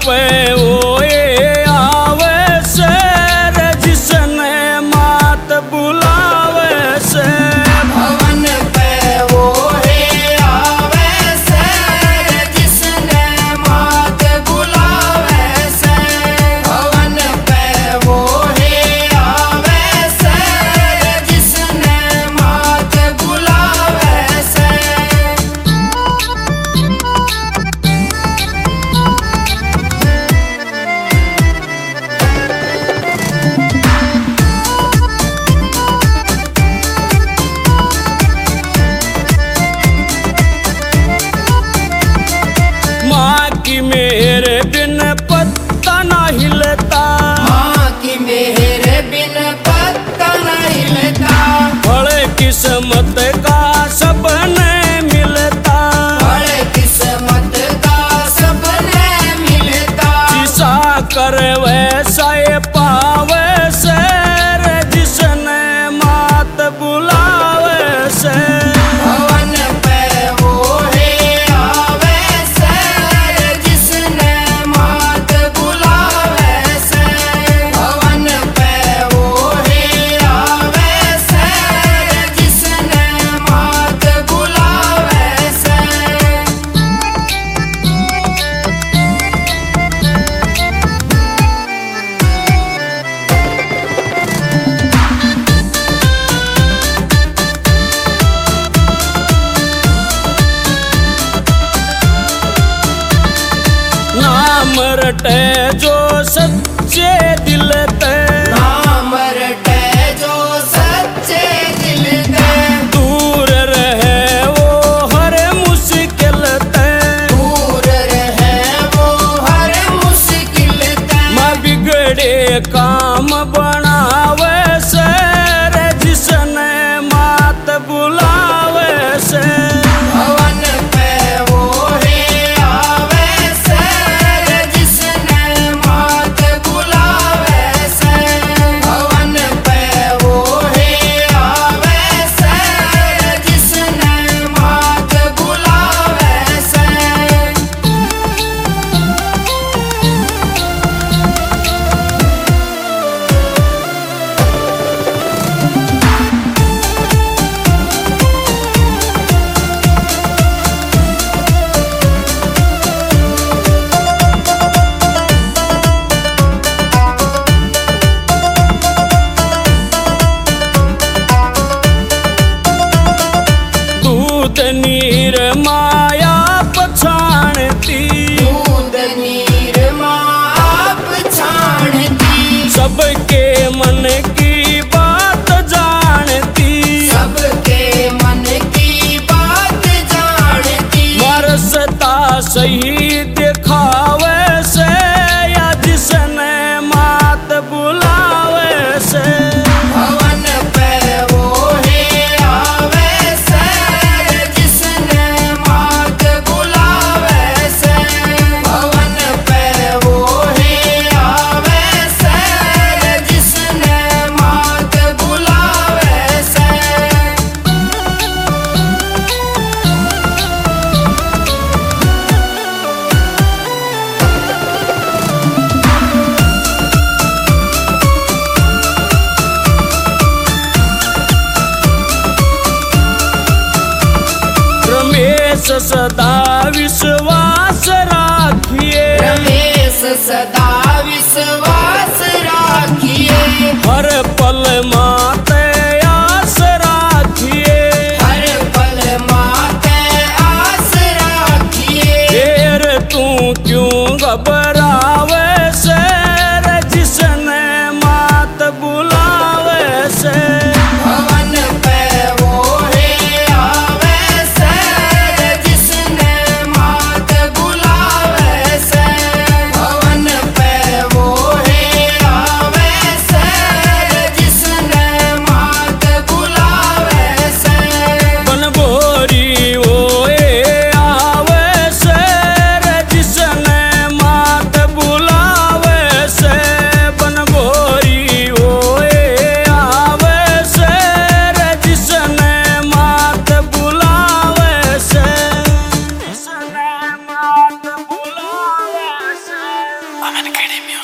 पे ओए आवे से रे जिसने मात बुलावे से। भवन पे ओए आवे से रे जिसने मात बुलावे से। भवन पे ओए आवे से रे जिसने मात बुलावे से। माँ की मेरे बिन पत्ता ना हिलता। माँ की मेरे बिन पत्ता न हिलता। फल किस्मत का सबने मिलता। बड़े किस्मत का सबने मिलता। जिसा कर वैसा ये पावे से रे जिसने मात बुलावे से। भवन पे ओहे आवे से रे जिसने मात बुलावे से। भवन पे ओहे आवे से रे जिसने मात बुलावे से। नाम रटे जो सच्चे दिल ते। नाम रटे जो सच्चे दिल ते। दूर रहे वो हर मुश्किल ते। दूर रहे वो हर मुश्किल ते। माँ बिगड़े काम बनावे से रे जिसने मात बुलावे से। भवन पे ओहे आवे से रे जिसने मात बुलावे से। भवन पे ओहे आवे से रे जिसने मात बुलावे से। दूध नीर माया पछाणती। दूध नीर माप छाणती। सबके मन की बात जानती। सबके मन की बात जानती। मरसता सही दिखावे से या जिसने मात बुलावे से। भवन पे ओहे आवे से रे जिसने मात बुलावे से। भवन पे ओहे आवे से रे जिसने मात बुलावे से। रमेश सदा विश्वास राखिए। रमेश सदा विश्वास राखिए। हर पल माते आस राखिए। हर पल माते आस राखिए। फिर तू क्यों घबरावे से रे जिसने मात बुलावे से। भवन पे ओहे आवे से रे जिसने मात बुलावे से। भवन पे ओहे आवे से रे जिसने मात बुलावे से। बनभोरी ओए आवे से रे जिसने मात Academia.